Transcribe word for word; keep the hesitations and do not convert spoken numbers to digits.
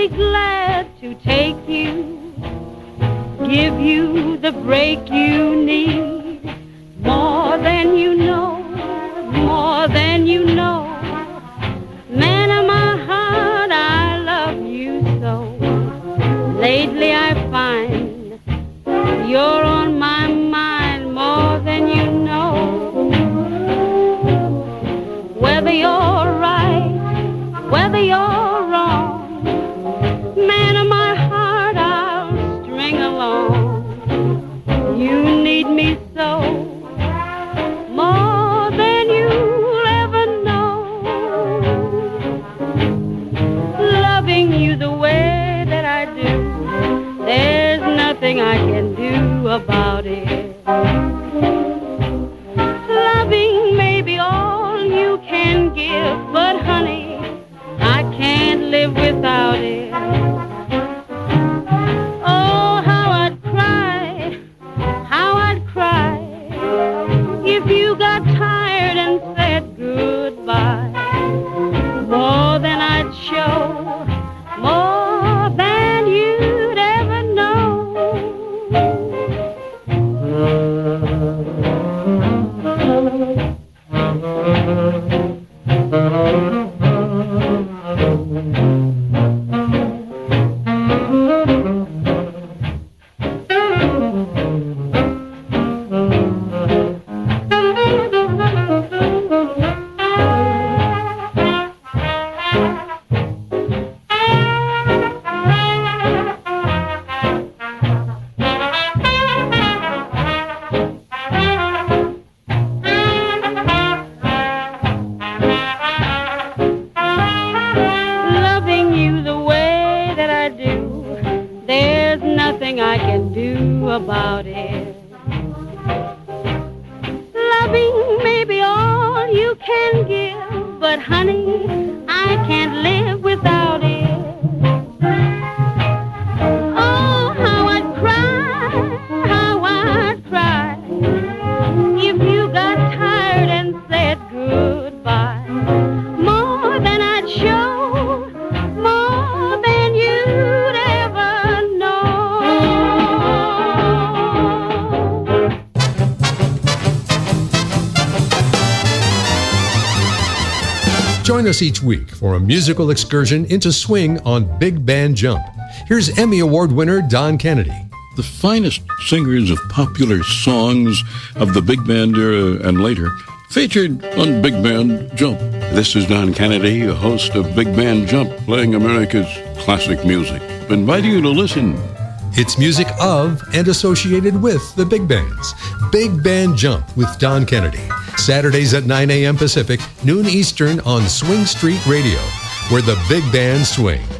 be glad to take you, give you the break you need, more than you know, more than you know. Man of my heart, I love you so. Lately I find you're on my mind more than you know. Whether you're right, whether you're wrong, man of my heart, I'll string along. You need me so, more than you'll ever know. Loving you the way that I do, there's nothing I can do about it. Loving may be all you can give, but honey, I can't live without it. Oh, how I'd cry, how I'd cry, if you got tired and said goodbye. More than I'd show, more than you'd ever know. Loving you the way that I do, there's nothing I can do about it. Loving may be all you can give, but honey, I can't live without it. Oh, how I'd cry, how I'd cry, if you got tired and said goodbye. More than I'd show, more than you'd ever know. Join us each week for a musical excursion into swing on Big Band Jump. Here's Emmy Award winner Don Kennedy. The finest singers of popular songs of the big band era and later featured on Big Band Jump. This is Don Kennedy, host of Big Band Jump, playing America's classic music. Inviting you to listen. It's music of and associated with the big bands. Big Band Jump with Don Kennedy. Saturdays at nine a.m. Pacific, noon Eastern on Swing Street Radio, where the big band swing.